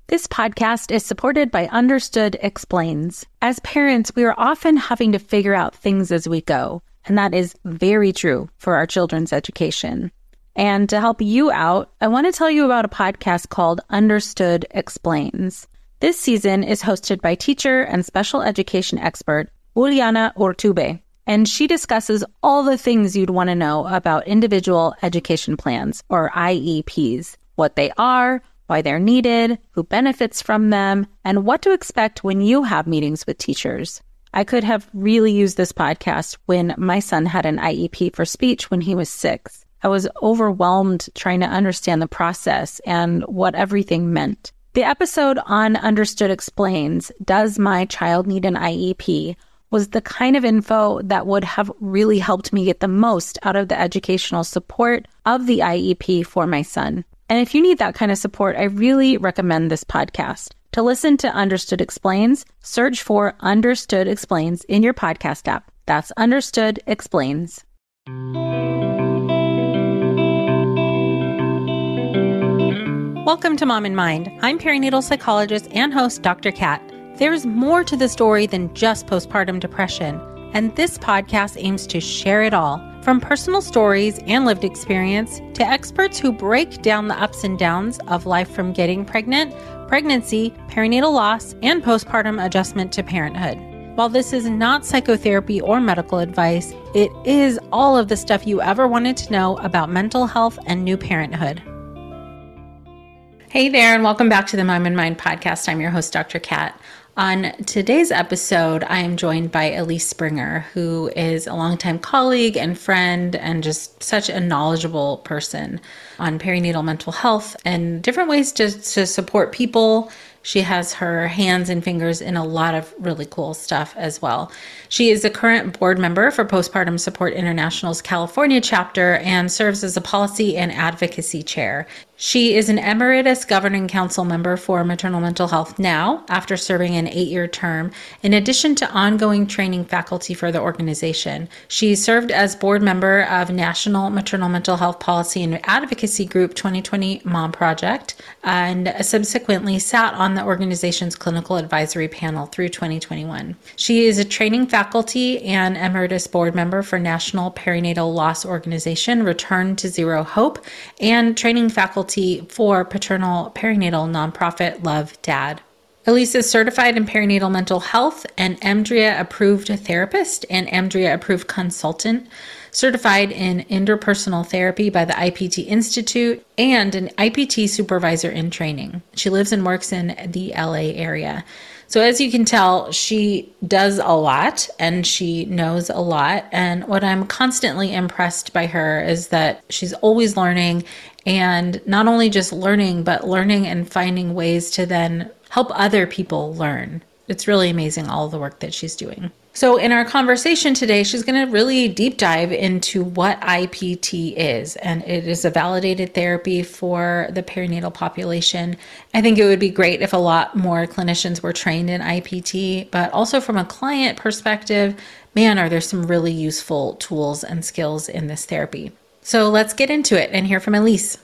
This podcast is supported by Understood Explains. As parents, we are often having to figure out things as we go, and that is very true for our children's education. And to help you out, I want to tell you about a podcast called Understood Explains. This season is hosted by teacher and special education expert Juliana Urtubey, and she discusses all the things you'd want to know about individual education plans, or IEPs, what they are, why they're needed, who benefits from them, and what to expect when you have meetings with teachers. I could have really used this podcast when my son had an IEP for speech when he was 6. I was overwhelmed trying to understand the process and what everything meant. The episode on Understood Explains, Does My Child Need an IEP?, was the kind of info that would have really helped me get the most out of the educational support of the IEP for my son. And if you need that kind of support, I really recommend this podcast. To listen to Understood Explains, search for Understood Explains in your podcast app. That's Understood Explains. Welcome to Mom in Mind. I'm perinatal psychologist and host Dr. Kat. There's more to the story than just postpartum depression, and this podcast aims to share it all, from personal stories and lived experience to experts who break down the ups and downs of life from getting pregnant, pregnancy, perinatal loss, and postpartum adjustment to parenthood. While this is not psychotherapy or medical advice, it is all of the stuff you ever wanted to know about mental health and new parenthood. Hey there, and welcome back to the Mom in Mind podcast. I'm your host, Dr. Kat. On today's episode, I am joined by Elise Springer, who is a longtime colleague and friend and just such a knowledgeable person on perinatal mental health and different ways to support people. She has her hands and fingers in a lot of really cool stuff as well. She is a current board member for Postpartum Support International's California chapter and serves as a policy and advocacy chair. She is an emeritus governing council member for maternal mental health now, after serving an 8-year term, in addition to ongoing training faculty for the organization. She served as board member of National Maternal Mental Health Policy and Advocacy Group 2020 Mom Project, and subsequently sat on the organization's clinical advisory panel through 2021. She is a training faculty and emeritus board member for National Perinatal Loss Organization, Return to Zero Hope, and training faculty for paternal perinatal nonprofit Love Dad. Elise is certified in perinatal mental health, an EMDRIA approved therapist and EMDRIA approved consultant, certified in interpersonal therapy by the IPT Institute, and an IPT supervisor in training. She lives and works in the LA area. So as you can tell, she does a lot and she knows a lot. And what I'm constantly impressed by her is that she's always learning, and not only just learning, but learning and finding ways to then help other people learn. It's really amazing, all the work that she's doing. So in our conversation today, she's going to really deep dive into what IPT is, and it is a validated therapy for the perinatal population. I think it would be great if a lot more clinicians were trained in IPT, but also from a client perspective, man, are there some really useful tools and skills in this therapy. So let's get into it and hear from Elise.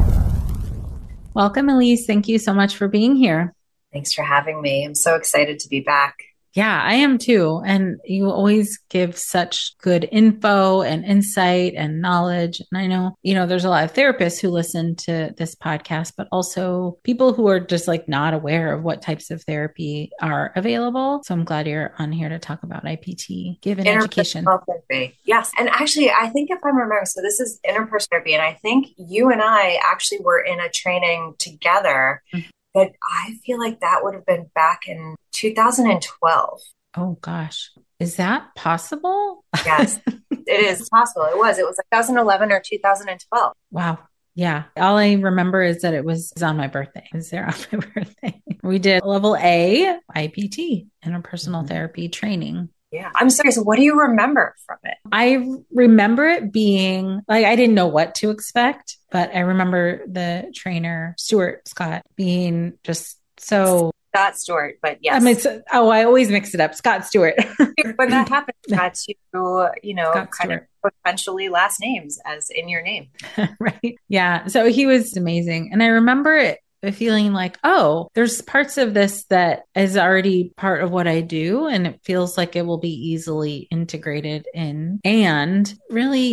Welcome, Elise. Thank you so much for being here. Thanks for having me. I'm so excited to be back. Yeah, I am too. And you always give such good info and insight and knowledge. And I know, there's a lot of therapists who listen to this podcast, but also people who are just like not aware of what types of therapy are available. So I'm glad you're on here to talk about IPT, given education. Therapy. Yes. And actually, I think if I'm remembering, so this is interpersonal therapy. And I think you and I actually were in a training together. Mm-hmm. But I feel like that would have been back in 2012. Oh, gosh. Is that possible? Yes, it is possible. It was like 2011 or 2012. Wow. Yeah. All I remember is that it was on my birthday. It was there on my birthday. We did level A IPT, interpersonal therapy training. Yeah. I'm serious. What do you remember from it? I remember it being like, I didn't know what to expect, but I remember the trainer, Stuart Scott, being just so... Scott Stewart, but yes. I always mix it up. Scott Stewart. When that happens, you had to, kind of potentially last names as in your name. Right. Yeah. So he was amazing. And I remember it feeling like, oh, there's parts of this that is already part of what I do. And it feels like it will be easily integrated in and really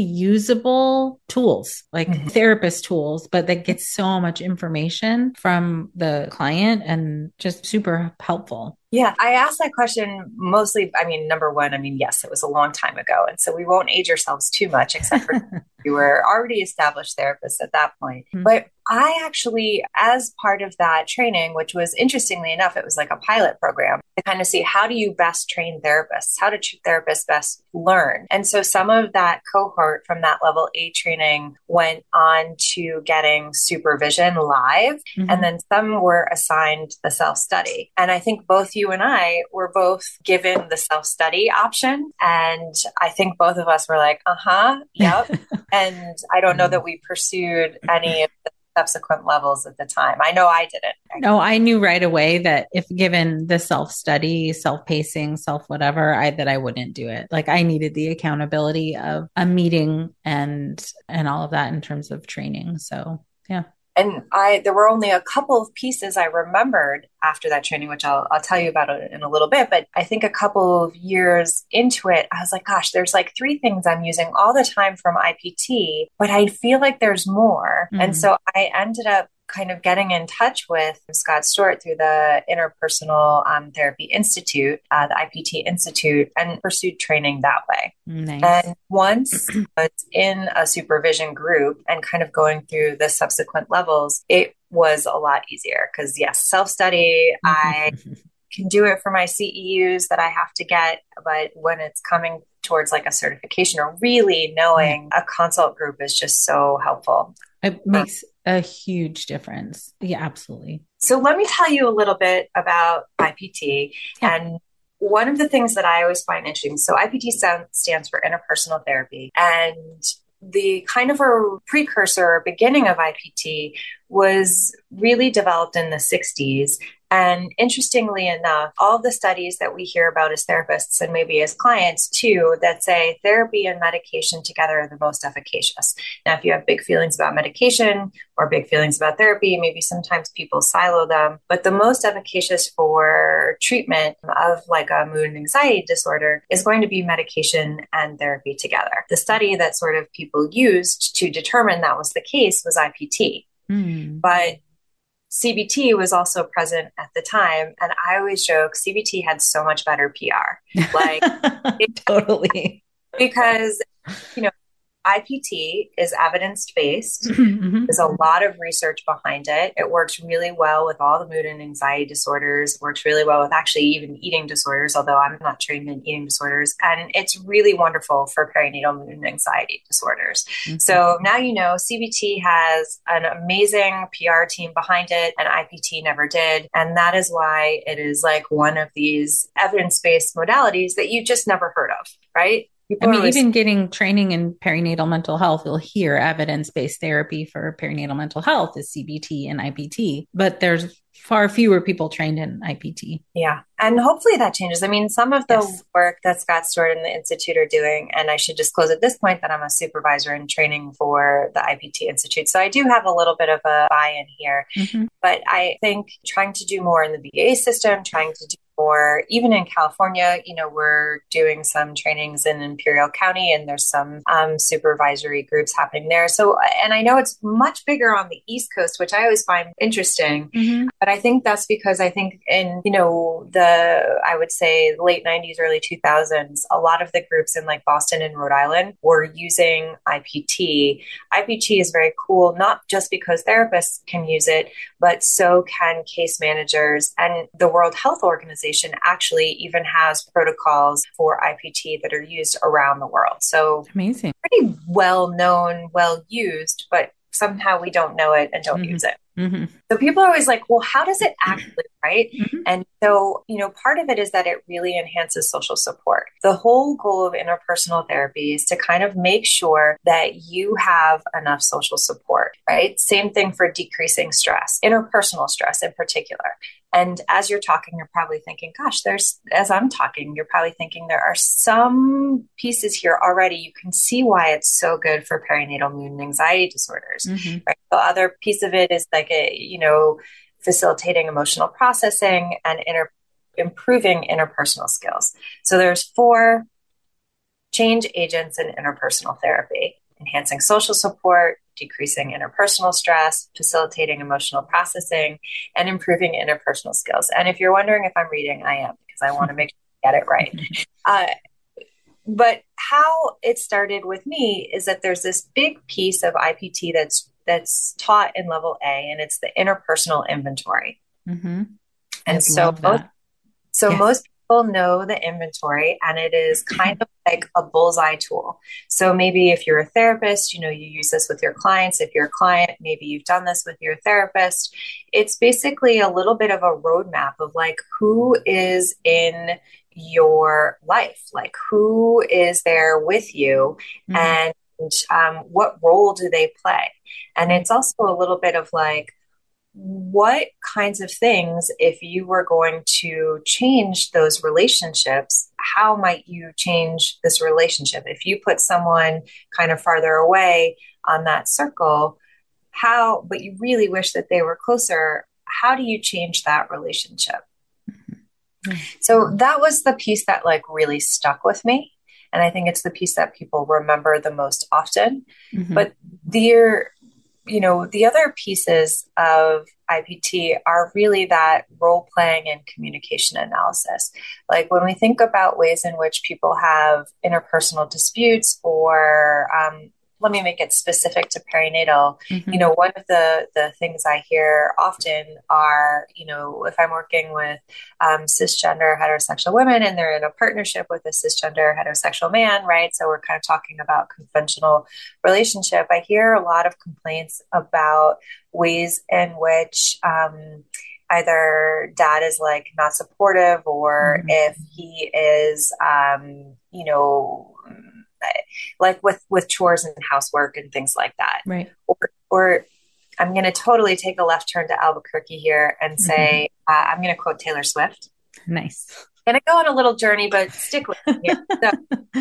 usable tools, like therapist tools, but that gets so much information from the client and just super helpful. Yeah, I asked that question mostly. I mean, number one, yes, it was a long time ago. And so we won't age ourselves too much, except for we were already established therapists at that point. Mm-hmm. But I actually, as part of that training, which was interestingly enough, it was like a pilot program to kind of see how do you best train therapists? How do therapists best learn? And so some of that cohort from that level 8 training went on to getting supervision live. Mm-hmm. And then some were assigned the self-study. And I think both you and I were both given the self-study option. And I think both of us were like, yep. And I don't know that we pursued any of the subsequent levels at the time. I know I didn't. No, I knew right away that if given the self-study, self-pacing, self-whatever, that I wouldn't do it. Like I needed the accountability of a meeting and all of that in terms of training. So yeah. And there were only a couple of pieces I remembered after that training, which I'll tell you about it in a little bit. But I think a couple of years into it, I was like, gosh, there's like 3 things I'm using all the time from IPT, but I feel like there's more. Mm-hmm. And so I ended up kind of getting in touch with Scott Stewart through the Interpersonal Therapy Institute, the IPT Institute, and pursued training that way. Nice. And once I was in a supervision group and kind of going through the subsequent levels, it was a lot easier because yes, self-study, I can do it for my CEUs that I have to get, but when it's coming towards like a certification or really knowing a consult group is just so helpful. It makes a huge difference. Yeah, absolutely. So let me tell you a little bit about IPT. Yeah. And one of the things that I always find interesting, so IPT stands for interpersonal therapy. And the kind of a precursor or beginning of IPT was really developed in the 60s. And interestingly enough, all of the studies that we hear about as therapists and maybe as clients too, that say therapy and medication together are the most efficacious. Now, if you have big feelings about medication or big feelings about therapy, maybe sometimes people silo them, but the most efficacious for treatment of like a mood and anxiety disorder is going to be medication and therapy together. The study that sort of people used to determine that was the case was IPT. But CBT was also present at the time. And I always joke, CBT had so much better PR. Like totally. Because, IPT is evidence-based. Mm-hmm. There's a lot of research behind it. It works really well with all the mood and anxiety disorders. It works really well with actually even eating disorders, although I'm not trained in eating disorders. And it's really wonderful for perinatal mood and anxiety disorders. Mm-hmm. So now CBT has an amazing PR team behind it, and IPT never did. And that is why it is like one of these evidence-based modalities that you just never heard of, right? Even getting training in perinatal mental health, you'll hear evidence-based therapy for perinatal mental health is CBT and IPT, but there's far fewer people trained in IPT. Yeah. And hopefully that changes. Some of the work that Scott Stewart and the Institute are doing, and I should disclose at this point that I'm a supervisor in training for the IPT Institute. So I do have a little bit of a buy-in here, but I think trying to do more in the VA system, trying to do more, even in California, we're doing some trainings in Imperial County and there's some supervisory groups happening there. So, and I know it's much bigger on the East Coast, which I always find interesting, but I think that's because I think in, I would say late 90s, early 2000s, a lot of the groups in like Boston and Rhode Island were using IPT. IPT is very cool, not just because therapists can use it, but so can case managers, and the World Health Organization actually even has protocols for IPT that are used around the world. So amazing, pretty well known, well used, but somehow we don't know it and don't use it. So people are always like, well, how does it actually right? Mhm. And so, part of it is that it really enhances social support. The whole goal of interpersonal therapy is to kind of make sure that you have enough social support, right? Same thing for decreasing stress, interpersonal stress in particular. And as you're talking, you're probably thinking, gosh, as I'm talking, you're probably thinking there are some pieces here already. You can see why it's so good for perinatal mood and anxiety disorders, Mhm. right? The other piece of it is like facilitating emotional processing and improving interpersonal skills. So there's 4 change agents in interpersonal therapy: enhancing social support, decreasing interpersonal stress, facilitating emotional processing, and improving interpersonal skills. And if you're wondering if I'm reading, I am, because I want to make sure I get it right. But how it started with me is that there's this big piece of IPT that's taught in level A, and it's the interpersonal inventory. Mm-hmm. And I love that. Yes. most people know the inventory, and it is kind of like a bullseye tool. So maybe if you're a therapist, you use this with your clients. If you're a client, maybe you've done this with your therapist. It's basically a little bit of a roadmap of like who is in your life, like who is there with you, and what role do they play? And it's also a little bit of like, what kinds of things, if you were going to change those relationships, how might you change this relationship? If you put someone kind of farther away on that circle, but you really wish that they were closer, how do you change that relationship? So that was the piece that like really stuck with me. And I think it's the piece that people remember the most often. But the other pieces of IPT are really that role playing and communication analysis. Like when we think about ways in which people have interpersonal disputes, or let me make it specific to perinatal. One of the things I hear often are, if I'm working with cisgender heterosexual women and they're in a partnership with a cisgender heterosexual man, right? So we're kind of talking about conventional relationship. I hear a lot of complaints about ways in which either dad is like not supportive, or if he is, like with chores and housework and things like that. Right. Or I'm going to totally take a left turn to Albuquerque here and say, I'm going to quote Taylor Swift. Nice. Going to go on a little journey, but stick with me here. So,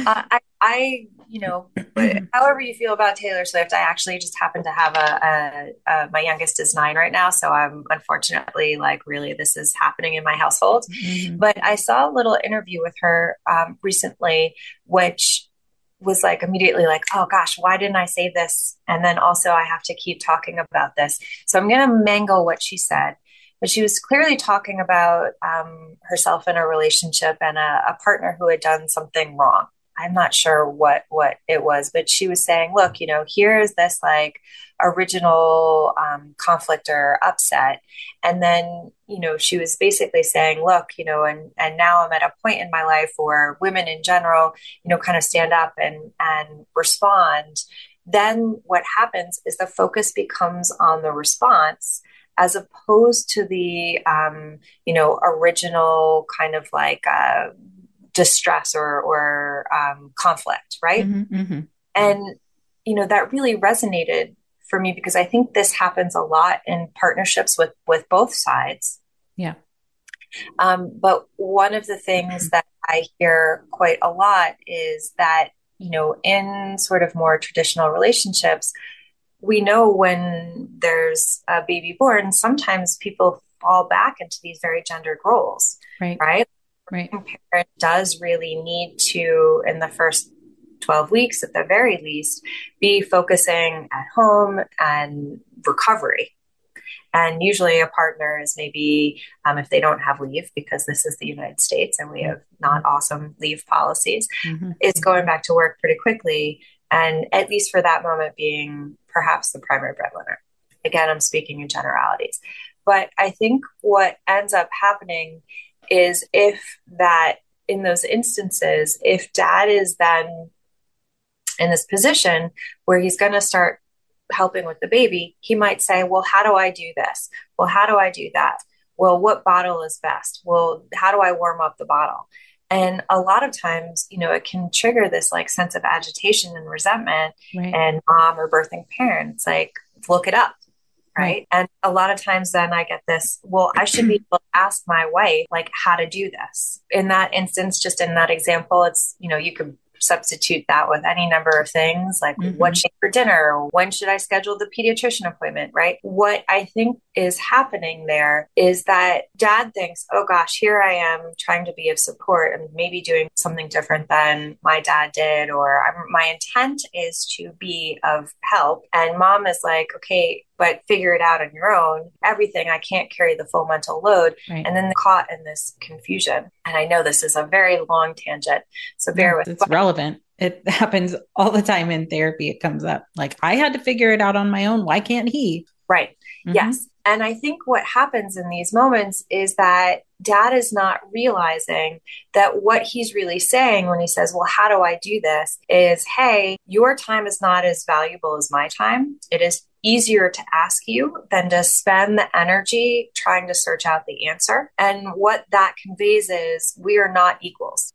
however you feel about Taylor Swift, I actually just happen to have my youngest is 9 right now. So I'm unfortunately like, really, this is happening in my household. But I saw a little interview with her recently, which was like immediately like, oh gosh, why didn't I say this? And then also I have to keep talking about this. So I'm going to mangle what she said. But she was clearly talking about herself in a relationship and a partner who had done something wrong. I'm not sure what it was, but she was saying, look, here is this like original conflict or upset. And then, she was basically saying, look, and now I'm at a point in my life where women in general, kind of stand up and respond. Then what happens is the focus becomes on the response, as opposed to the, original kind of like distress or conflict, right? And, that really resonated for me, because I think this happens a lot in partnerships with both sides. Yeah. But one of the things that I hear quite a lot is that, in sort of more traditional relationships, we know when there's a baby born, sometimes people fall back into these very gendered roles, right? Right. A parent does really need to, in the first 12 weeks at the very least, be focusing at home and recovery. And usually a partner is maybe, if they don't have leave, because this is the United States and we have not awesome leave policies, is going back to work pretty quickly. And at least for that moment being perhaps the primary breadwinner. Again, I'm speaking in generalities. But I think what ends up happening is in those instances, if dad is then in this position where he's going to start helping with the baby, he might say, well, how do I do this? Well, how do I do that? well, what bottle is best? Well, how do I warm up the bottle? And a lot of times, it can trigger this like sense of agitation and resentment. Right. And mom or birthing parents, like, look it up. Right. And a lot of times then I get this, well, I should be able to ask my wife, like, how to do this. In that instance, just in that example, it's, you could substitute that with any number of things like what should I eat for dinner? When should I schedule the pediatrician appointment? Right. What I think is happening there is that dad thinks, oh gosh, here I am trying to be of support and maybe doing something different than my dad did, or my intent is to be of help. And mom is like, okay, but figure it out on your own. Everything, I can't carry the full mental load. Right. And then they're caught in this confusion. And I know this is a very long tangent, so bear with me. It's relevant. It happens all the time in therapy. It comes up like, I had to figure it out on my own. Why can't he? Right. Yes. And I think what happens in these moments is that dad is not realizing that what he's really saying when he says, well, how do I do this? Is, hey, your time is not as valuable as my time. It is easier to ask you than to spend the energy trying to search out the answer. And what that conveys is we are not equals.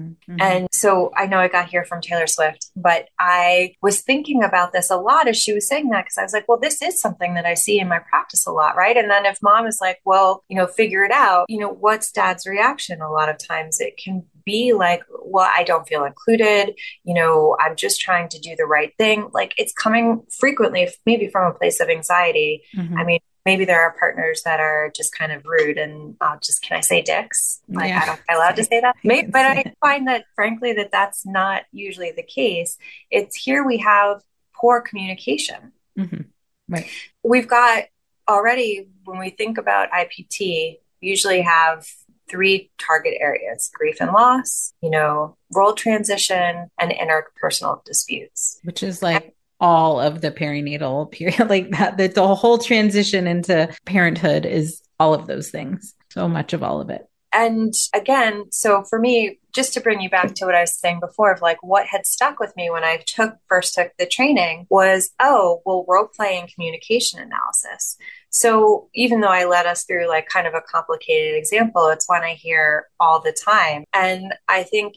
And so I know I got here from Taylor Swift, but I was thinking about this a lot as she was saying that, because I was like, well, this is something that I see in my practice a lot, right? And then if mom is like, well, figure it out, what's dad's reaction? A lot of times it can be like, well, I don't feel included. I'm just trying to do the right thing. Like, it's coming frequently, maybe from a place of anxiety. I mean, maybe there are partners that are just kind of rude and can I say dicks? Like, I don't, am I allowed to say that? Maybe, but I find that frankly, that's not usually the case. It's here we have poor communication. Right. We've got already, when we think about IPT, we usually have 3 target areas: grief and loss, role transition, and interpersonal disputes. Which is like all of the perinatal period, like that, the whole transition into parenthood is all of those things. So much of all of it. And again, so for me, just to bring you back to what I was saying before of like what had stuck with me when I first took the training was, role play and communication analysis. So even though I led us through like kind of a complicated example, it's one I hear all the time. And I think,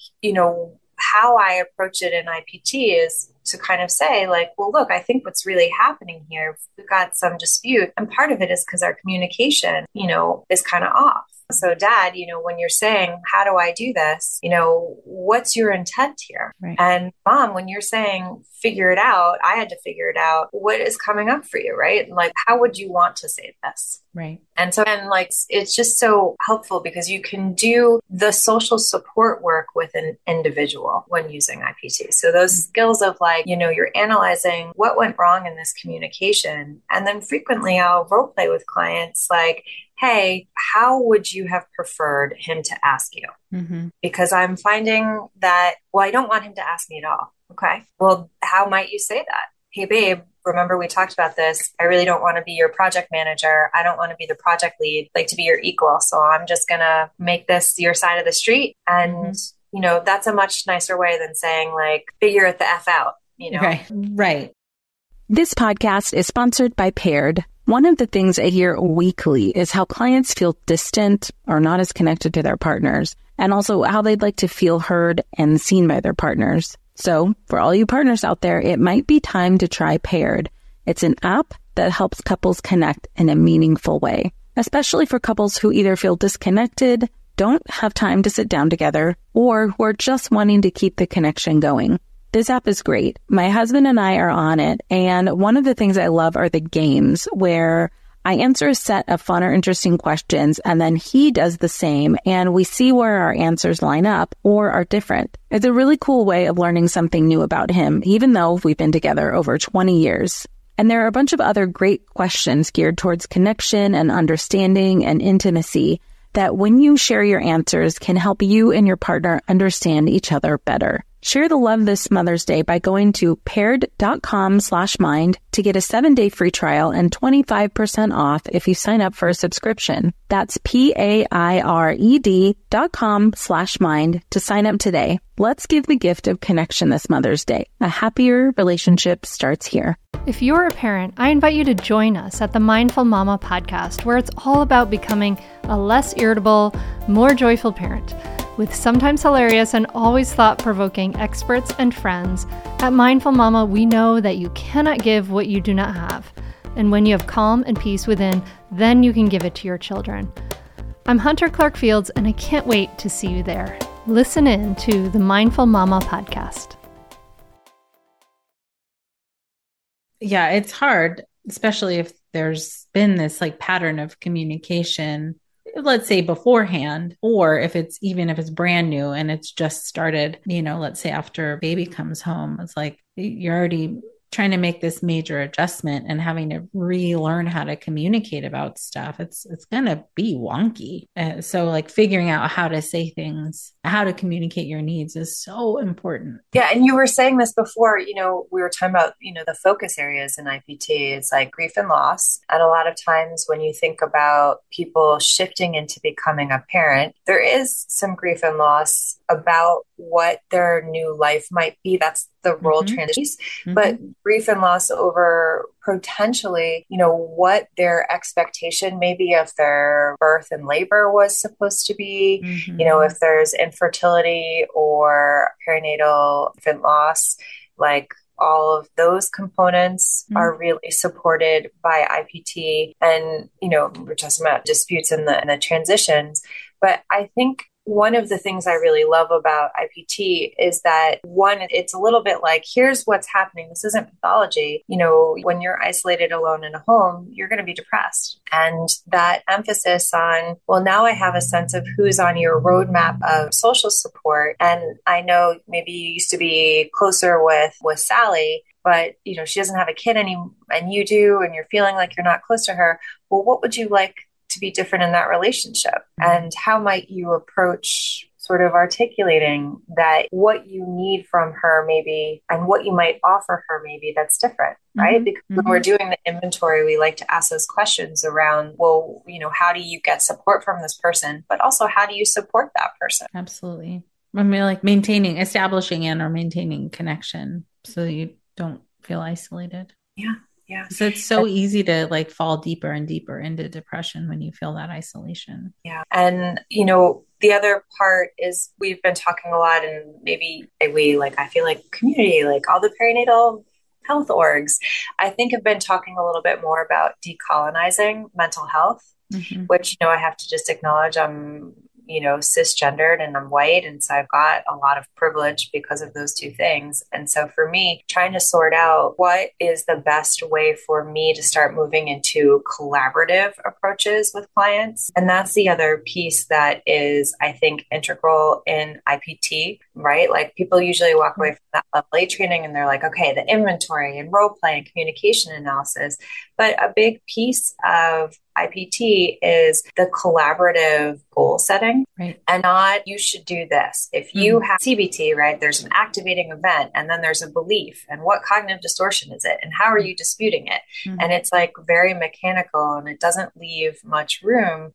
how I approach it in IPT is to kind of say like, well, look, I think what's really happening here, we've got some dispute. And part of it is because our communication, is kind of off. So dad, when you're saying, how do I do this? What's your intent here? Right. And mom, when you're saying, figure it out, I had to figure it out. What is coming up for you? Right. Like, how would you want to say this? Right. And so, it's just so helpful because you can do the social support work with an individual when using IPT. So those skills of like, you're analyzing what went wrong in this communication. And then frequently I'll role play with clients like, hey, how would you have preferred him to ask you? Because I'm finding that, I don't want him to ask me at all. Okay. Well, how might you say that? Hey, babe, remember we talked about this. I really don't want to be your project manager. I don't want to be the project lead, like to be your equal. So I'm just going to make this your side of the street. And, that's a much nicer way than saying like, figure it the F out, Right. This podcast is sponsored by Paired. One of the things I hear weekly is how clients feel distant or not as connected to their partners, and also how they'd like to feel heard and seen by their partners. So for all you partners out there, it might be time to try Paired. It's an app that helps couples connect in a meaningful way, especially for couples who either feel disconnected, don't have time to sit down together, or who are just wanting to keep the connection going. This app is great. My husband and I are on it, and one of the things I love are the games where I answer a set of fun or interesting questions, and then he does the same, and we see where our answers line up or are different. It's a really cool way of learning something new about him, even though we've been together over 20 years. And there are a bunch of other great questions geared towards connection and understanding and intimacy that when you share your answers can help you and your partner understand each other better. Share the love this Mother's Day by going to paired.com/mind to get a 7-day free trial and 25% off if you sign up for a subscription. That's PAIRED.com/mind to sign up today. Let's give the gift of connection this Mother's Day. A happier relationship starts here. If you're a parent, I invite you to join us at the Mindful Mama podcast, where it's all about becoming a less irritable, more joyful parent. With sometimes hilarious and always thought-provoking experts and friends, at Mindful Mama, we know that you cannot give what you do not have. And when you have calm and peace within, then you can give it to your children. I'm Hunter Clark Fields, and I can't wait to see you there. Listen in to the Mindful Mama podcast. Yeah, it's hard, especially if there's been this like pattern of communication, let's say beforehand, or if it's brand new and it's just started, let's say after baby comes home, it's like you're already trying to make this major adjustment and having to relearn how to communicate about stuff. It's going to be wonky. So like figuring out how to say things, how to communicate your needs is so important. Yeah. And you were saying this before, we were talking about, the focus areas in IPT. It's like grief and loss. And a lot of times when you think about people shifting into becoming a parent, there is some grief and loss about what their new life might be. That's the role transitions, but grief and loss over potentially, what their expectation maybe of their birth and labor was supposed to be, if there's infertility or perinatal infant loss, like all of those components are really supported by IPT. And, we're talking about disputes in the transitions, but I think one of the things I really love about IPT is that, one, it's a little bit like, here's what's happening. This isn't pathology. When you're isolated alone in a home, you're going to be depressed. And that emphasis on, well, now I have a sense of who's on your roadmap of social support. And I know maybe you used to be closer with Sally, but, she doesn't have a kid anymore and you do, and you're feeling like you're not close to her. Well, what would you like to be different in that relationship? And how might you approach sort of articulating that, what you need from her maybe, and what you might offer her maybe that's different, right? Because when we're doing the inventory, we like to ask those questions around, well, how do you get support from this person, but also how do you support that person? Absolutely. I mean, like establishing and or maintaining connection so you don't feel isolated. Yeah. Yeah. So it's so easy to like fall deeper and deeper into depression when you feel that isolation. Yeah. And, the other part is we've been talking a lot, and maybe I feel like community, like all the perinatal health orgs, I think have been talking a little bit more about decolonizing mental health, which, I have to just acknowledge I'm cisgendered and I'm white. And so I've got a lot of privilege because of those two things. And so for me, trying to sort out what is the best way for me to start moving into collaborative approaches with clients. And that's the other piece that is, I think, integral in IPT, right? Like people usually walk away from that level A training and they're like, okay, the inventory and role play and communication analysis. But a big piece of IPT is the collaborative goal setting, right? And not, you should do this. If you have CBT, right, there's an activating event and then there's a belief, and what cognitive distortion is it? And how are you disputing it? And it's like very mechanical, and it doesn't leave much room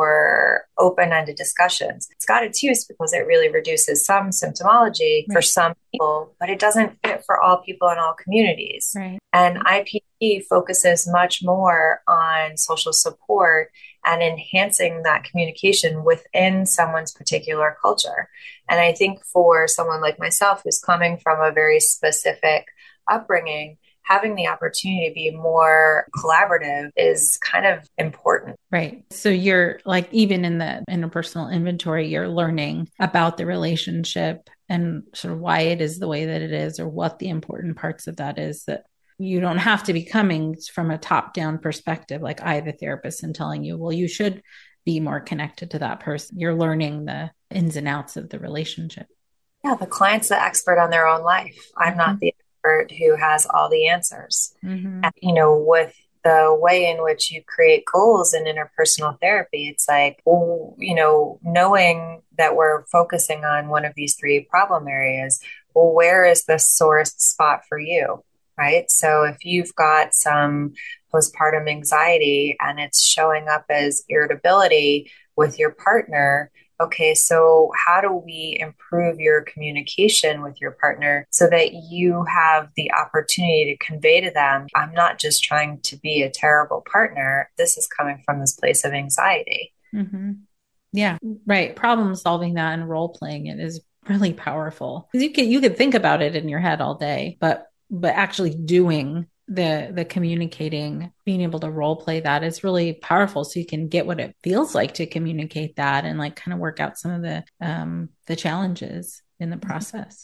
for open-ended discussions. It's got its use because it really reduces some symptomology for some people, but it doesn't fit for all people in all communities. Right. And IPT focuses much more on social support and enhancing that communication within someone's particular culture. And I think for someone like myself, who's coming from a very specific upbringing, having the opportunity to be more collaborative is kind of important. Right. So you're like, even in the interpersonal inventory, you're learning about the relationship and sort of why it is the way that it is, or what the important parts of that is, that you don't have to be coming from a top-down perspective, like I, the therapist, and telling you, well, you should be more connected to that person. You're learning the ins and outs of the relationship. Yeah, the client's the expert on their own life. I'm not the expert who has all the answers. And, with the way in which you create goals in interpersonal therapy, it's like, well, knowing that we're focusing on one of these three problem areas, well, where is the source spot for you? Right. So if you've got some postpartum anxiety and it's showing up as irritability with your partner, okay, so how do we improve your communication with your partner so that you have the opportunity to convey to them, I'm not just trying to be a terrible partner. This is coming from this place of anxiety. Mm-hmm. Yeah, right. Problem solving that and role playing it is really powerful. Because you could think about it in your head all day, but actually doing the communicating, being able to role play that is really powerful. So you can get what it feels like to communicate that and like kind of work out some of the challenges in the process.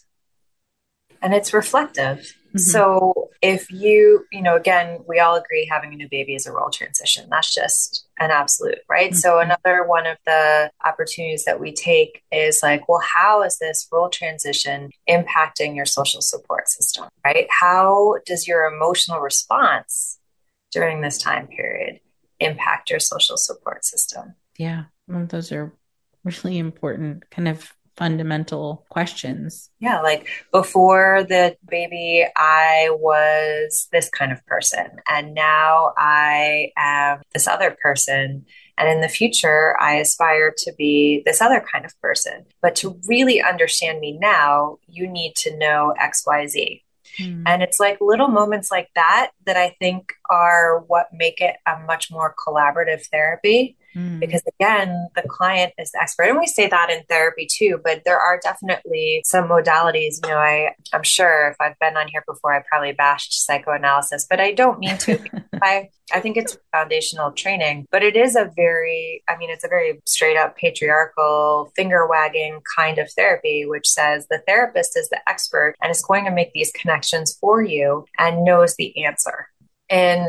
And it's reflective. Mm-hmm. So if again, we all agree having a new baby is a role transition. That's just an absolute, right? Mm-hmm. So another one of the opportunities that we take is like, well, how is this role transition impacting your social support system, right? How does your emotional response during this time period impact your social support system? Yeah. Well, those are really important kind of fundamental questions. Yeah, like before the baby, I was this kind of person, and now I am this other person. And in the future, I aspire to be this other kind of person. But to really understand me now, you need to know X, Y, Z. And it's like little moments like that I think are what make it a much more collaborative therapy. Because again, the client is the expert. And we say that in therapy too, but there are definitely some modalities. I'm sure if I've been on here before, I probably bashed psychoanalysis, but I don't mean to. I think it's foundational training, but it's a very straight up patriarchal finger wagging kind of therapy, which says the therapist is the expert and is going to make these connections for you and knows the answer. In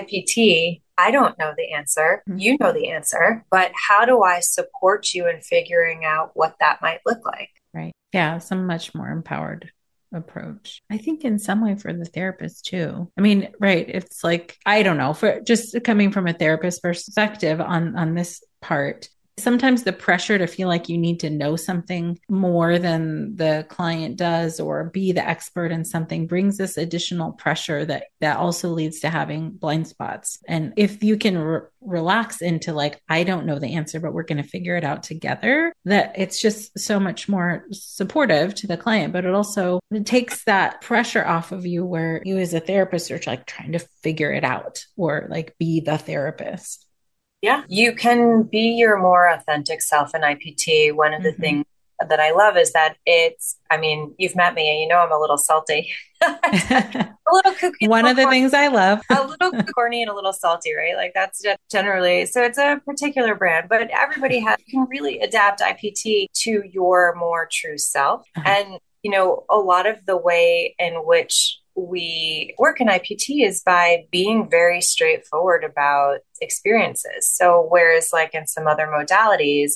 IPT, I don't know the answer. You know the answer, but how do I support you in figuring out what that might look like? Right. Yeah. Some much more empowered approach. I think in some way for the therapist too. I mean, right. It's like, I don't know, for just coming from a therapist perspective on this part, sometimes the pressure to feel like you need to know something more than the client does or be the expert in something brings this additional pressure that also leads to having blind spots. And if you can relax into like, I don't know the answer, but we're going to figure it out together, that it's just so much more supportive to the client, but it takes that pressure off of you where you as a therapist are like trying to figure it out or like be the therapist. Yeah, you can be your more authentic self in IPT. One of the things that I love is that you've met me and you know I'm a little salty. A little kooky. One of the things I love. A little corny and a little salty, right? Like that's generally, so it's a particular brand, but everybody can really adapt IPT to your more true self. And, a lot of the way in which we work in IPT is by being very straightforward about experiences. So whereas like in some other modalities,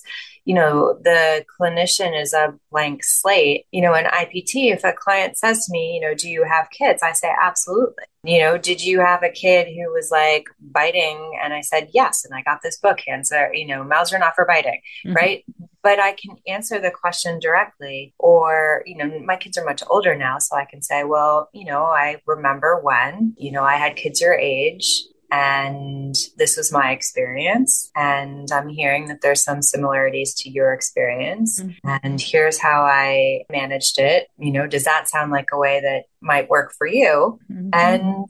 the clinician is a blank slate, in IPT, if a client says to me, do you have kids? I say, absolutely. Did you have a kid who was like biting? And I said, yes. And I got this book, mouths are not for biting, right? But I can answer the question directly, or, my kids are much older now. So I can say, well, I remember when, I had kids your age and this was my experience. And I'm hearing that there's some similarities to your experience. And here's how I managed it. Does that sound like a way that might work for you? And,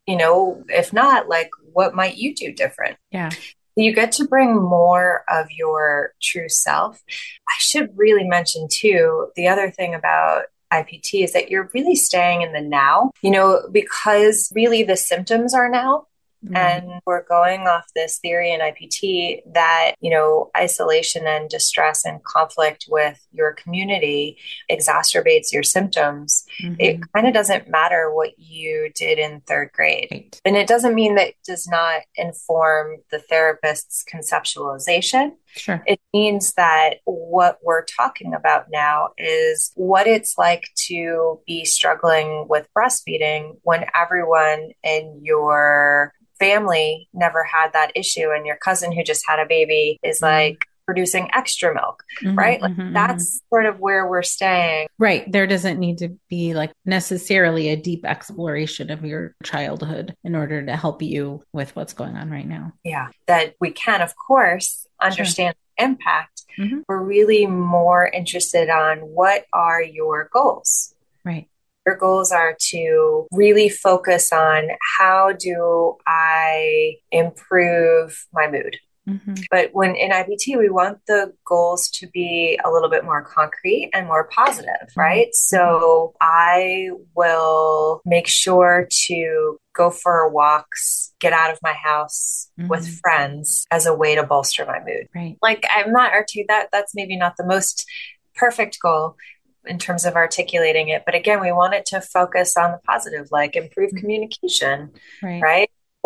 if not, like, what might you do different? Yeah. You get to bring more of your true self. I should really mention too, the other thing about IPT is that you're really staying in the now, because really the symptoms are now. And we're going off this theory in IPT that, isolation and distress and conflict with your community exacerbates your symptoms. It kind of doesn't matter what you did in third grade. Right. And it doesn't mean that it does not inform the therapist's conceptualization. Sure. It means that what we're talking about now is what it's like to be struggling with breastfeeding when everyone in your family never had that issue, and your cousin who just had a baby is like producing extra milk, right? Like that's sort of where we're staying. Right. There doesn't need to be like necessarily a deep exploration of your childhood in order to help you with what's going on right now. Yeah. That we can, of course, understand the impact. We're really more interested on what are your goals? Right. Your goals are to really focus on how do I improve my mood? But when in IPT, we want the goals to be a little bit more concrete and more positive, right? So I will make sure to go for walks, get out of my house with friends as a way to bolster my mood. Right. Like I'm not that's maybe not the most perfect goal in terms of articulating it. But again, we want it to focus on the positive, like improve communication, right?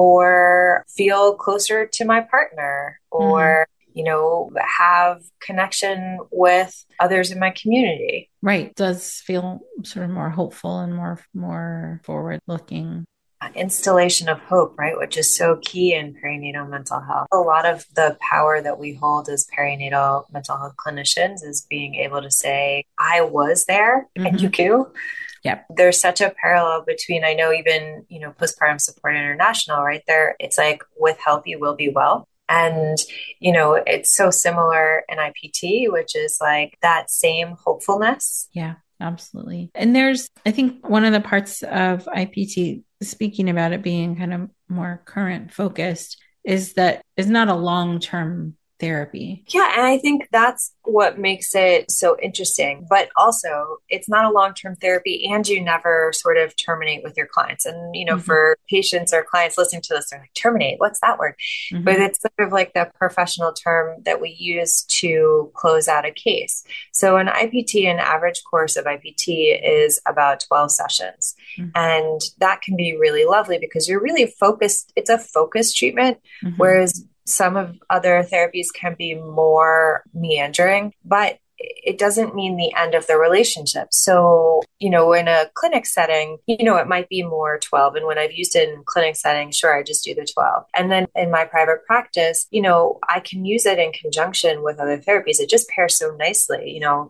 Or feel closer to my partner, or, you know, have connection with others in my community. Right. It does feel sort of more hopeful and more forward looking. Installation of hope, right? Which is so key in perinatal mental health. A lot of the power that we hold as perinatal mental health clinicians is being able to say, I was there and you too. Yep. There's such a parallel between, I know even, you know, Postpartum Support International, right there, it's like with help, you will be well. And, you know, it's so similar in IPT, which is like that same hopefulness. Yeah, absolutely. And there's, I think one of the parts of IPT, speaking about it being kind of more current focused, is that it's not a long-term therapy. Yeah. And I think that's what makes it so interesting, but also it's not a long-term therapy and you never sort of terminate with your clients. And, you know, for patients or clients listening to this, they're like, terminate, what's that word? But it's sort of like the professional term that we use to close out a case. So an IPT, an average course of IPT is about 12 sessions. And that can be really lovely because you're really focused. It's a focused treatment, whereas some of other therapies can be more meandering, but it doesn't mean the end of the relationship. So, you know, in a clinic setting, you know, it might be more 12. And when I've used it in clinic setting, sure, I just do the 12. And then in my private practice, you know, I can use it in conjunction with other therapies. It just pairs so nicely. You know,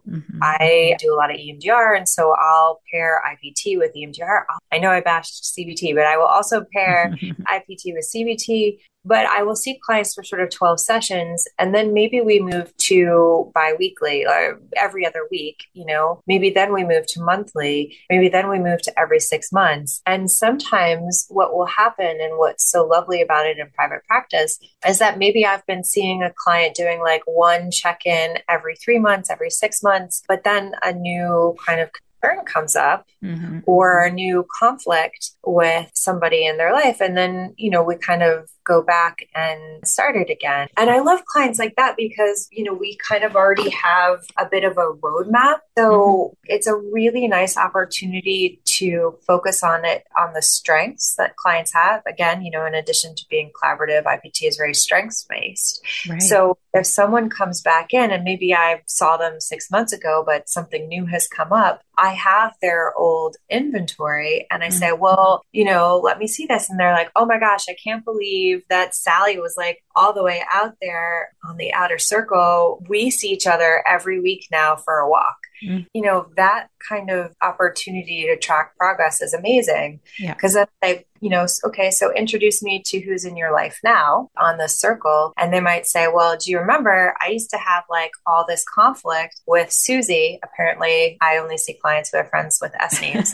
I do a lot of EMDR. And so I'll pair IPT with EMDR. I know I bashed CBT, but I will also pair IPT with CBT. But I will see clients for sort of 12 sessions, and then maybe we move to biweekly or every other week, you know, maybe then we move to monthly, maybe then we move to every 6 months. And sometimes what will happen and what's so lovely about it in private practice is that maybe I've been seeing a client doing like one check-in every 3 months, every 6 months, but then a new kind of concern comes up or a new conflict with somebody in their life. And then, you know, we kind of go back and start it again. And I love clients like that because, you know, we kind of already have a bit of a roadmap. So it's a really nice opportunity to focus on it, on the strengths that clients have. Again, you know, in addition to being collaborative, IPT is very strengths based. Right. So if someone comes back in and maybe I saw them 6 months ago, but something new has come up, I have their old inventory and I say, well, you know, let me see this. And they're like, oh my gosh, I can't believe that Sally was like all the way out there on the outer circle. We see each other every week now for a walk. You know, that kind of opportunity to track progress is amazing. Because then I, you know, okay, so introduce me to who's in your life now on the circle. And they might say, well, do you remember I used to have like all this conflict with Susie? Apparently, I only see clients who are friends with S names.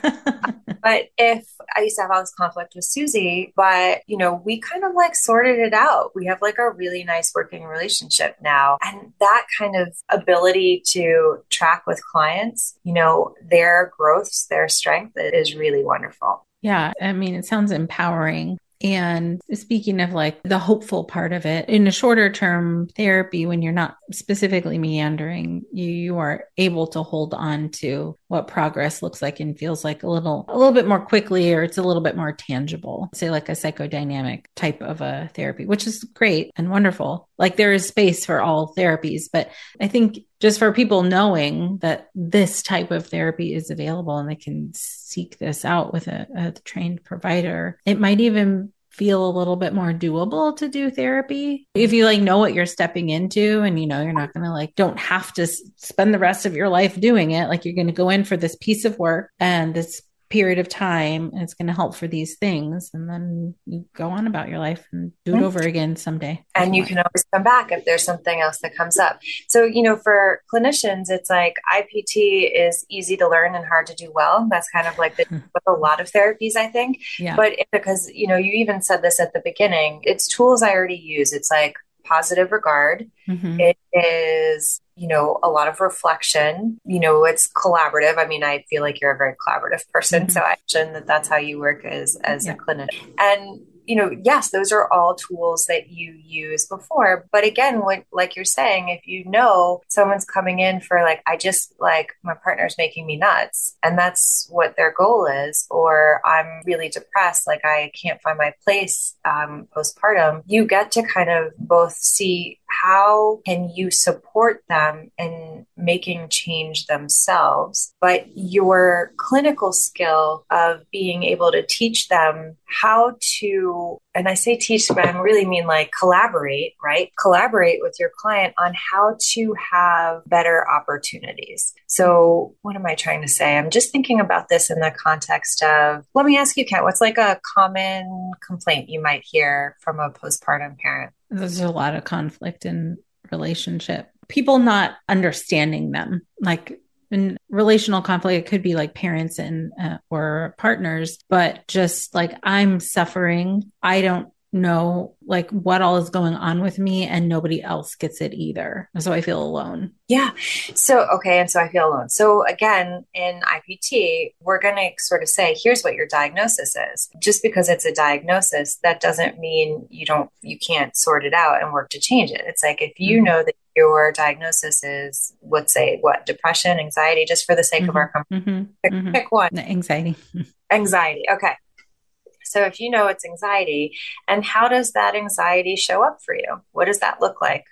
But if I used to have all this conflict with Susie, but, you know, we kind of like sorted it out. We have like a really nice working relationship now. And that kind of ability to track with clients, you know, their growths, their strength is really wonderful. Yeah. I mean, it sounds empowering. And speaking of like the hopeful part of it, in a shorter term therapy, when you're not specifically meandering, you are able to hold on to what progress looks like and feels like a little bit more quickly, or it's a little bit more tangible, say like a psychodynamic type of a therapy, which is great and wonderful. Like there is space for all therapies, but I think just for people knowing that this type of therapy is available and they can seek this out with a trained provider, it might even feel a little bit more doable to do therapy. If you like know what you're stepping into and you know you're not going to like don't have to spend the rest of your life doing it, like you're going to go in for this piece of work and this period of time and it's going to help for these things, and then you go on about your life and do it over again someday. And you can always come back if there's something else that comes up. So, for clinicians, it's like IPT is easy to learn and hard to do well. That's kind of like with a lot of therapies, I think. Yeah. But because, you even said this at the beginning, it's tools I already use. It's like positive regard. Mm-hmm. It is, a lot of reflection. It's collaborative. I mean, I feel like you're a very collaborative person. Mm-hmm. So I imagine that's how you work as a clinician. And yes, those are all tools that you use before. But again, like you're saying, if someone's coming in for like, I just like my partner's making me nuts, and that's what their goal is, or I'm really depressed, like I can't find my place postpartum, you get to kind of both see how can you support them in making change themselves, but your clinical skill of being able to teach them how to, and I say teach, but I really mean like collaborate, right? Collaborate with your client on how to have better opportunities. So what am I trying to say? I'm just thinking about this in the context of, let me ask you, Kat, what's like a common complaint you might hear from a postpartum parent? There's a lot of conflict in relationship. People not understanding them. Like in relational conflict, it could be like parents and or partners, but just like I'm suffering. I don't know like what all is going on with me, and nobody else gets it either. So I feel alone. Yeah. So, okay. And so I feel alone. So again, in IPT, we're going to sort of say, here's what your diagnosis is. Just because it's a diagnosis, that doesn't mean you can't sort it out and work to change it. It's like, if you know that your diagnosis is, let's say, depression, anxiety, just for the sake of our company, pick one. Anxiety. Anxiety. Okay. So if you know it's anxiety, and how does that anxiety show up for you? What does that look like?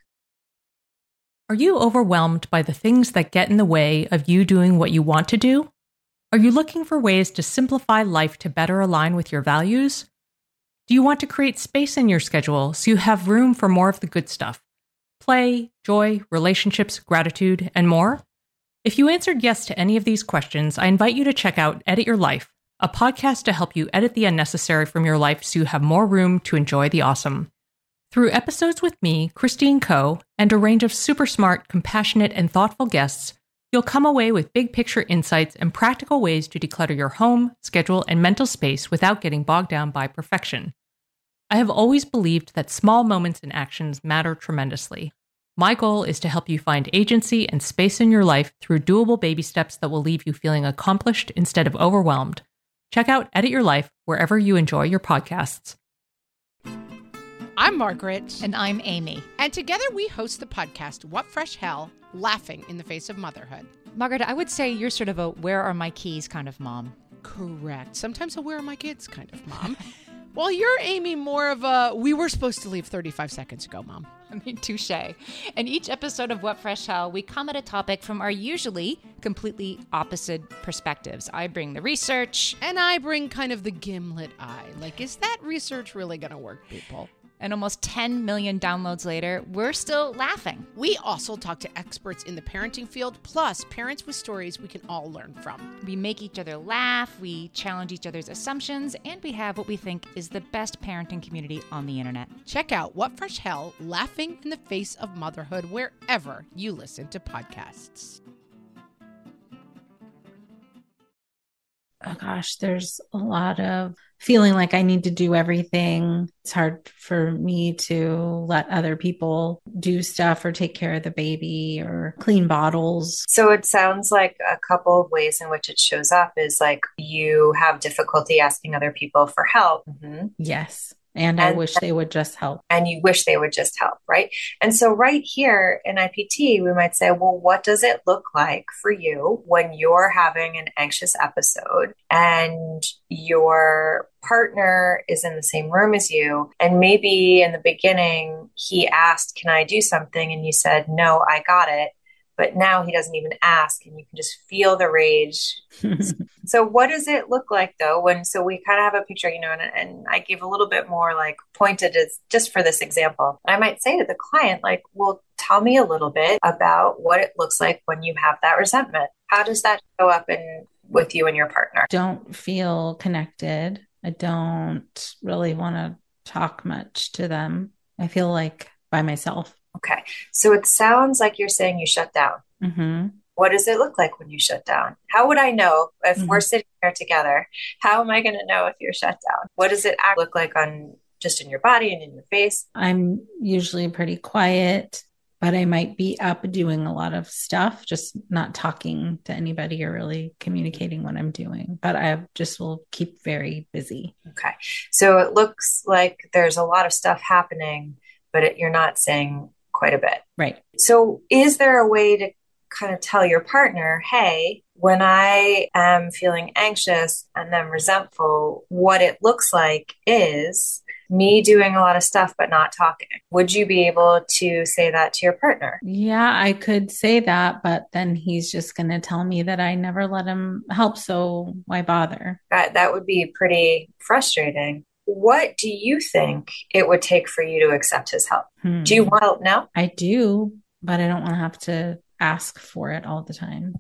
Are you overwhelmed by the things that get in the way of you doing what you want to do? Are you looking for ways to simplify life to better align with your values? Do you want to create space in your schedule so you have room for more of the good stuff? Play, joy, relationships, gratitude, and more? If you answered yes to any of these questions, I invite you to check out Edit Your Life, a podcast to help you edit the unnecessary from your life so you have more room to enjoy the awesome. Through episodes with me, Christine Coe, and a range of super smart, compassionate, and thoughtful guests, you'll come away with big picture insights and practical ways to declutter your home, schedule, and mental space without getting bogged down by perfection. I have always believed that small moments and actions matter tremendously. My goal is to help you find agency and space in your life through doable baby steps that will leave you feeling accomplished instead of overwhelmed. Check out Edit Your Life wherever you enjoy your podcasts. I'm Margaret. And I'm Amy. And together we host the podcast, What Fresh Hell? Laughing in the Face of Motherhood. Margaret, I would say you're sort of a where are my keys kind of mom. Correct. Sometimes a where are my kids kind of mom. Well, you're, Amy, more of a we were supposed to leave 35 seconds ago, mom. I mean, touche. In each episode of What Fresh Hell, we come at a topic from our usually completely opposite perspectives. I bring the research. And I bring kind of the gimlet eye. Like, is that research really going to work, people? And almost 10 million downloads later, we're still laughing. We also talk to experts in the parenting field, plus parents with stories we can all learn from. We make each other laugh, we challenge each other's assumptions, and we have what we think is the best parenting community on the internet. Check out What Fresh Hell? Laughing in the Face of Motherhood wherever you listen to podcasts. Oh gosh, there's a lot of feeling like I need to do everything. It's hard for me to let other people do stuff or take care of the baby or clean bottles. So it sounds like a couple of ways in which it shows up is like you have difficulty asking other people for help. Mm-hmm. Yes. And I wish they would just help. And you wish they would just help, right? And so right here in IPT, we might say, well, what does it look like for you when you're having an anxious episode and your partner is in the same room as you? And maybe in the beginning, he asked, can I do something? And you said, no, I got it. but now he doesn't even ask and you can just feel the rage. So what does it look like though so we kind of have a picture, and I give a little bit more like pointed as just for this example. I might say to the client, like, well, tell me a little bit about what it looks like when you have that resentment. How does that show up with you and your partner? Don't feel connected. I don't really want to talk much to them. I feel like by myself. Okay. So it sounds like you're saying you shut down. Mm-hmm. What does it look like when you shut down? How would I know if we're sitting here together? How am I going to know if you're shut down? What does it look like just in your body and in your face? I'm usually pretty quiet, but I might be up doing a lot of stuff, just not talking to anybody or really communicating what I'm doing. But I just will keep very busy. Okay. So it looks like there's a lot of stuff happening, but you're not saying quite a bit. Right. So is there a way to kind of tell your partner, hey, when I am feeling anxious and then resentful, what it looks like is me doing a lot of stuff but not talking? Would you be able to say that to your partner? Yeah, I could say that, but then he's just going to tell me that I never let him help, so why bother? That would be pretty frustrating. What do you think it would take for you to accept his help? Do you want help now? I do, but I don't want to have to ask for it all the time.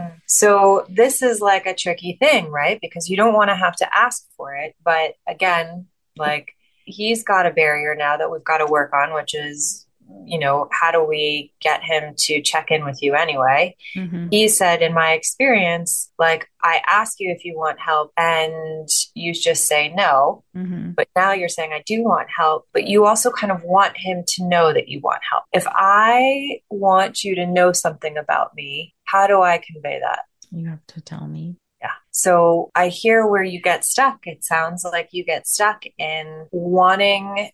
So this is like a tricky thing, right? Because you don't want to have to ask for it. But again, like he's got a barrier now that we've got to work on, which is, how do we get him to check in with you anyway? Mm-hmm. He said, in my experience, like I ask you if you want help and you just say no. Mm-hmm. But now you're saying I do want help, but you also kind of want him to know that you want help. If I want you to know something about me, how do I convey that? You have to tell me. Yeah. So I hear where you get stuck. It sounds like you get stuck in wanting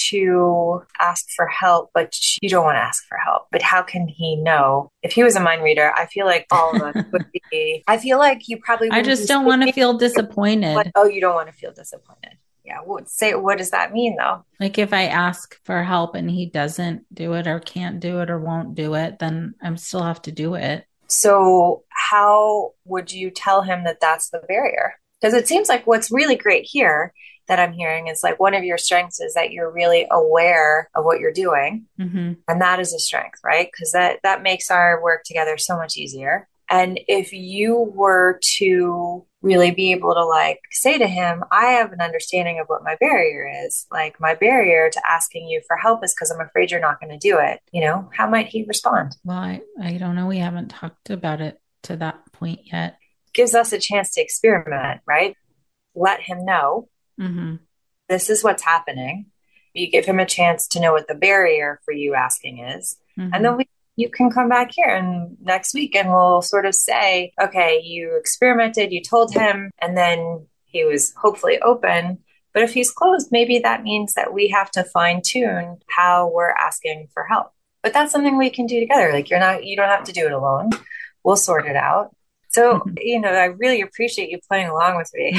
to ask for help, but you don't want to ask for help. But how can he know? If he was a mind reader, I feel like all of us would be, I feel like you probably I just don't want to feel disappointed. You don't want to feel disappointed. Yeah. What does that mean though? Like if I ask for help and he doesn't do it or can't do it or won't do it, then I still have to do it. So how would you tell him that that's the barrier? Because it seems like what's really great here that I'm hearing is like one of your strengths is that you're really aware of what you're doing. Mm-hmm. And that is a strength, right? Because that makes our work together so much easier. And if you were to really be able to like say to him, I have an understanding of what my barrier is. Like my barrier to asking you for help is because I'm afraid you're not going to do it. How might he respond? Well, I don't know. We haven't talked about it to that point yet. Gives us a chance to experiment, right? Let him know. Mm-hmm. This is what's happening. You give him a chance to know what the barrier for you asking is. Mm-hmm. And then you can come back here and next week and we'll sort of say, okay, you experimented, you told him, and then he was hopefully open. But if he's closed, maybe that means that we have to fine tune how we're asking for help. But that's something we can do together. Like you don't have to do it alone. We'll sort it out. So, I really appreciate you playing along with me.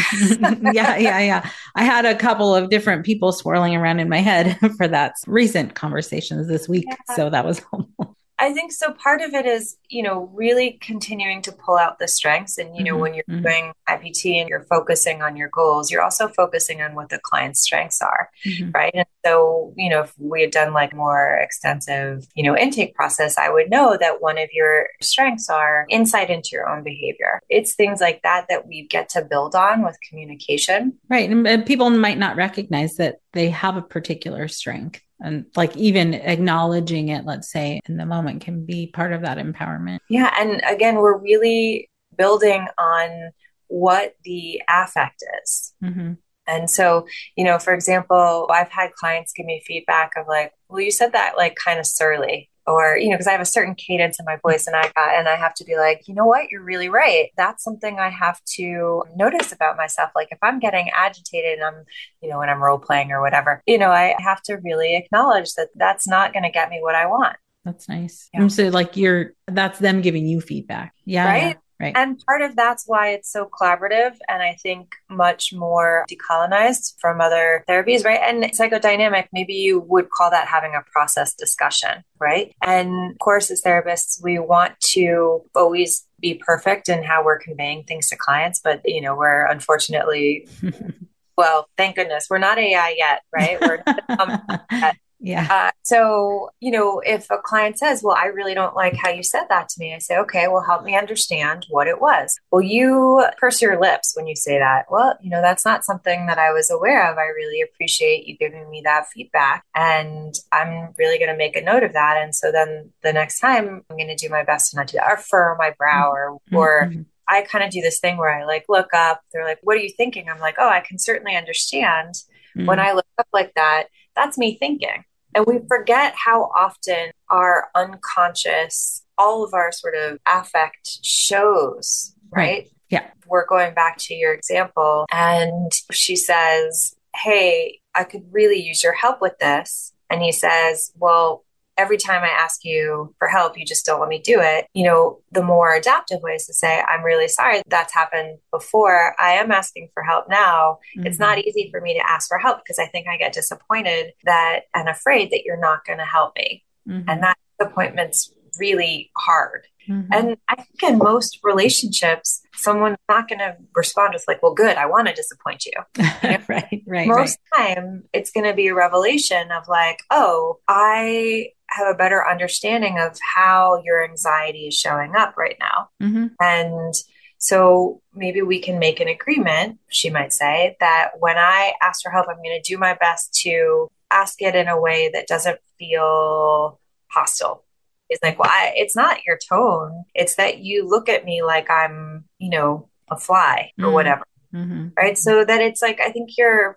Yeah. I had a couple of different people swirling around in my head for that recent conversations this week. Yeah. So that was helpful. I think so. Part of it is, really continuing to pull out the strengths. And, when you're doing IPT and you're focusing on your goals, you're also focusing on what the client's strengths are, right? And so, if we had done like more extensive, intake process, I would know that one of your strengths are insight into your own behavior. It's things like that we get to build on with communication. Right. And people might not recognize that they have a particular strength. And like even acknowledging it, let's say, in the moment can be part of that empowerment. Yeah. And again, we're really building on what the affect is. Mm-hmm. And so, for example, I've had clients give me feedback of like, well, you said that like kind of surly. Or, because I have a certain cadence in my voice and I have to be like, you know what, you're really right. That's something I have to notice about myself. Like if I'm getting agitated and I'm, when I'm role playing or whatever, I have to really acknowledge that that's not going to get me what I want. That's nice. Yeah. So like that's them giving you feedback. Yeah. Right. Right. And part of that's why it's so collaborative and I think much more decolonized from other therapies, right? And psychodynamic, maybe you would call that having a process discussion, right? And of course, as therapists, we want to always be perfect in how we're conveying things to clients, but we're unfortunately, well, thank goodness, we're not AI yet, right? We're not yet. Yeah. So, if a client says, well, I really don't like how you said that to me, I say, okay, well, help me understand what it was. Well, you purse your lips when you say that. Well, that's not something that I was aware of. I really appreciate you giving me that feedback. And I'm really going to make a note of that. And so then the next time I'm going to do my best to not do that, or furrow my brow or I kind of do this thing where I look up, they're like, what are you thinking? I'm like, oh, I can certainly understand when I look up like that, that's me thinking. And we forget how often our unconscious, all of our sort of affect shows, right? Yeah. We're going back to your example. And she says, hey, I could really use your help with this. And he says, well, every time I ask you for help, you just don't let me do it. The more adaptive way is to say, I'm really sorry that's happened before. I am asking for help now. Mm-hmm. It's not easy for me to ask for help because I think I get disappointed and afraid that you're not going to help me. Mm-hmm. And that disappointment's really hard. Mm-hmm. And I think in most relationships, someone's not going to respond with well, good, I want to disappoint you. Right. Most time it's going to be a revelation of oh, I have a better understanding of how your anxiety is showing up right now. Mm-hmm. And so maybe we can make an agreement, she might say, that when I ask for help, I'm going to do my best to ask it in a way that doesn't feel hostile. It's well, it's not your tone. It's that you look at me like I'm, a fly or whatever. Mm-hmm. Right. So that it's I think you're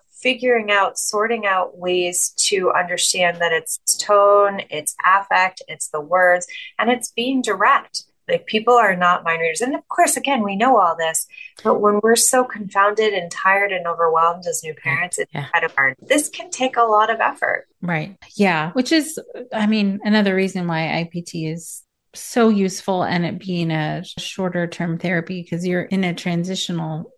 sorting out ways to understand that it's tone, it's affect, it's the words, and it's being direct. People are not mind readers. And of course, again, we know all this, but when we're so confounded and tired and overwhelmed as new parents, it's kind of hard. This can take a lot of effort. Right. Yeah. Which is, another reason why IPT is so useful and it being a shorter term therapy, because you're in a transitional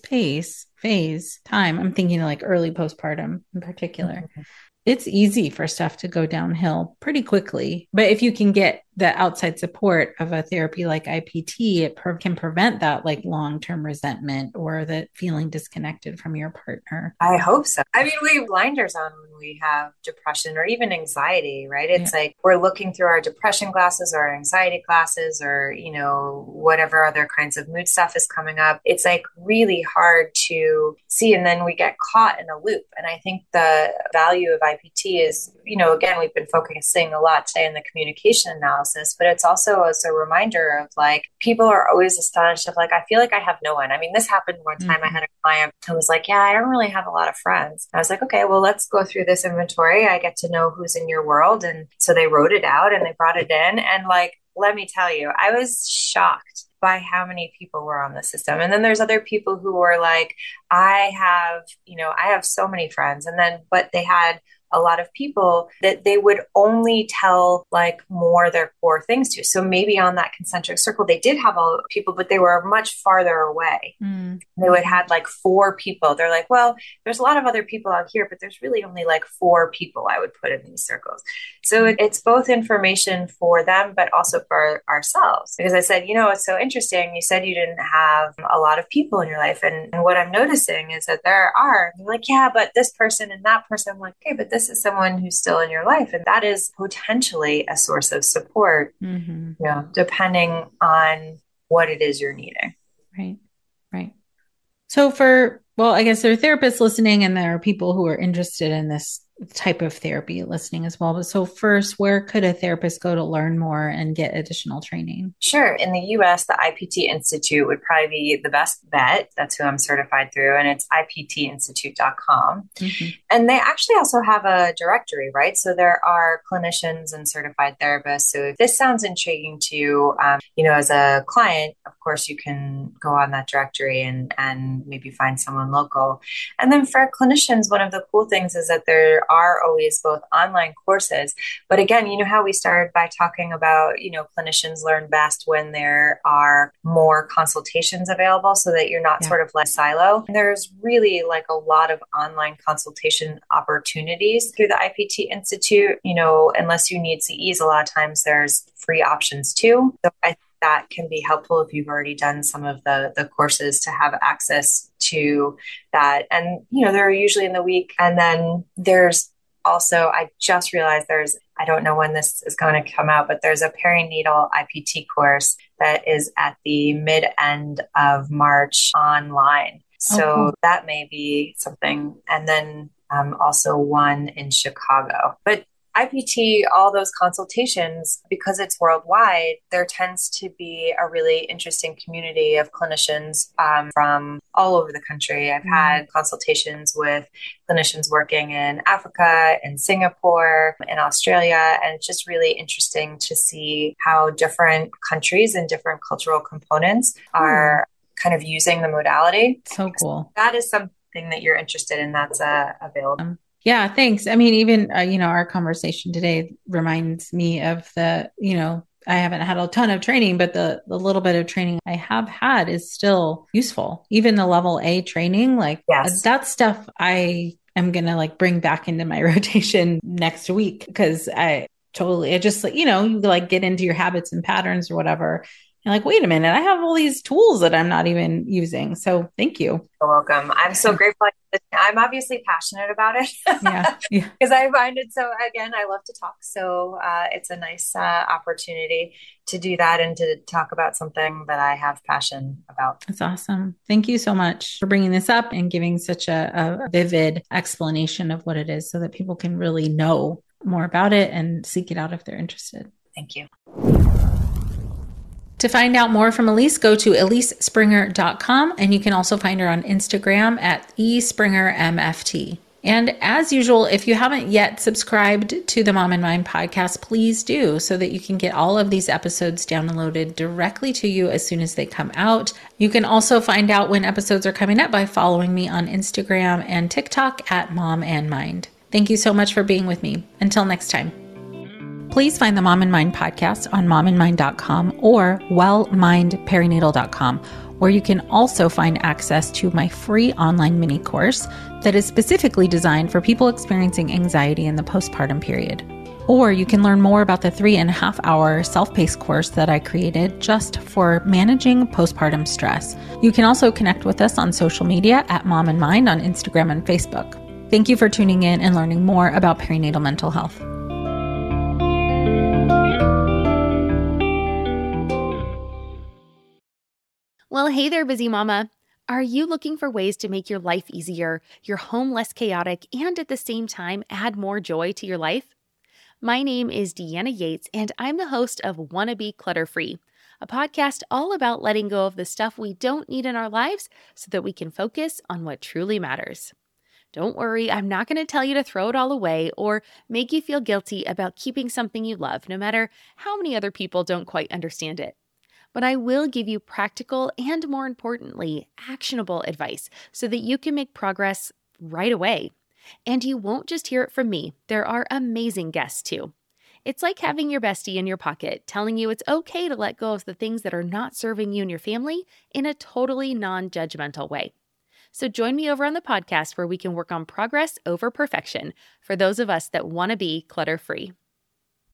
phase, time. I'm thinking early postpartum in particular. Mm-hmm. It's easy for stuff to go downhill pretty quickly. But if you can get the outside support of a therapy like IPT, it can prevent that long-term resentment or the feeling disconnected from your partner. I hope so. We have blinders on when we have depression or even anxiety, right? It's we're looking through our depression glasses or our anxiety glasses or, whatever other kinds of mood stuff is coming up. It's really hard to see. And then we get caught in a loop. And I think the value of IPT is, again, we've been focusing a lot today on the communication analysis, but it's also as a reminder of people are always astonished of I feel like I have no one. This happened one time. Mm-hmm. I had a client who was yeah, I don't really have a lot of friends. I was okay, well, let's go through this inventory. I get to know who's in your world. And so they wrote it out and they brought it in. And let me tell you, I was shocked by how many people were on the system. And then there's other people who were I have so many friends. And then, but they had a lot of people that they would only tell more their core things to. So maybe on that concentric circle, they did have all the people, but they were much farther away. Mm. They would have 4 people. They're well, there's a lot of other people out here, but there's really only 4 people I would put in these circles. So it's both information for them, but also for ourselves. Because I said, it's so interesting. You said you didn't have a lot of people in your life. And what I'm noticing is that there are. And you're yeah, but this person and that person. I'm okay, but this is someone who's still in your life. And that is potentially a source of support, depending on what it is you're needing. Right. So I guess there are therapists listening and there are people who are interested in this type of therapy listening as well. But so first, where could a therapist go to learn more and get additional training? Sure. In the US, the IPT Institute would probably be the best bet. That's who I'm certified through. And it's iptinstitute.com. Mm-hmm. And they actually also have a directory, right? So there are clinicians and certified therapists. So if this sounds intriguing to you, as a client, of course, you can go on that directory and maybe find someone and local. And then for clinicians, one of the cool things is that there are always both online courses. But again, you know how we started by talking about, clinicians learn best when there are more consultations available so that you're not sort of like silo. And there's really like a lot of online consultation opportunities through the IPT Institute, unless you need CEs, a lot of times there's free options too. So I think that can be helpful if you've already done some of the courses to have access to that. And, they're usually in the week. And then there's also, I just realized I don't know when this is going to come out, but there's a perinatal IPT course that is at the mid-end of March online. So that may be something. And then also one in Chicago. But IPT, all those consultations, because it's worldwide, there tends to be a really interesting community of clinicians from all over the country. I've had consultations with clinicians working in Africa, in Singapore, in Australia, and it's just really interesting to see how different countries and different cultural components are kind of using the modality. So cool. That is something that you're interested in, that's available. Yeah, thanks. I mean, even, our conversation today reminds me of I haven't had a ton of training, but the little bit of training I have had is still useful. Even the level A training, that stuff I am going to bring back into my rotation next week, because it just you get into your habits and patterns or whatever. And wait a minute, I have all these tools that I'm not even using. So thank you. You're welcome. I'm so grateful. I'm obviously passionate about it. Yeah. Because I find it I love to talk. So it's a nice opportunity to do that and to talk about something that I have passion about. That's awesome. Thank you so much for bringing this up and giving such a vivid explanation of what it is so that people can really know more about it and seek it out if they're interested. Thank you. To find out more from Elise, go to elisespringer.com, and you can also find her on Instagram at espringermft. And as usual, if you haven't yet subscribed to the Mom and Mind podcast, please do, so that you can get all of these episodes downloaded directly to you as soon as they come out. You can also find out when episodes are coming up by following me on Instagram and TikTok at Mom and Mind. Thank you so much for being with me. Until next time. Please find the Mom and Mind podcast on momandmind.com or wellmindperinatal.com, where you can also find access to my free online mini course that is specifically designed for people experiencing anxiety in the postpartum period. Or you can learn more about the 3.5-hour self-paced course that I created just for managing postpartum stress. You can also connect with us on social media at Mom and Mind on Instagram and Facebook. Thank you for tuning in and learning more about perinatal mental health. Well, hey there, busy mama. Are you looking for ways to make your life easier, your home less chaotic, and at the same time add more joy to your life? My name is Deanna Yates, and I'm the host of Wanna Be Clutter-Free, a podcast all about letting go of the stuff we don't need in our lives so that we can focus on what truly matters. Don't worry, I'm not going to tell you to throw it all away or make you feel guilty about keeping something you love, no matter how many other people don't quite understand it. But I will give you practical and, more importantly, actionable advice so that you can make progress right away. And you won't just hear it from me. There are amazing guests too. It's like having your bestie in your pocket telling you it's okay to let go of the things that are not serving you and your family in a totally non-judgmental way. So join me over on the podcast where we can work on progress over perfection for those of us that want to be clutter-free.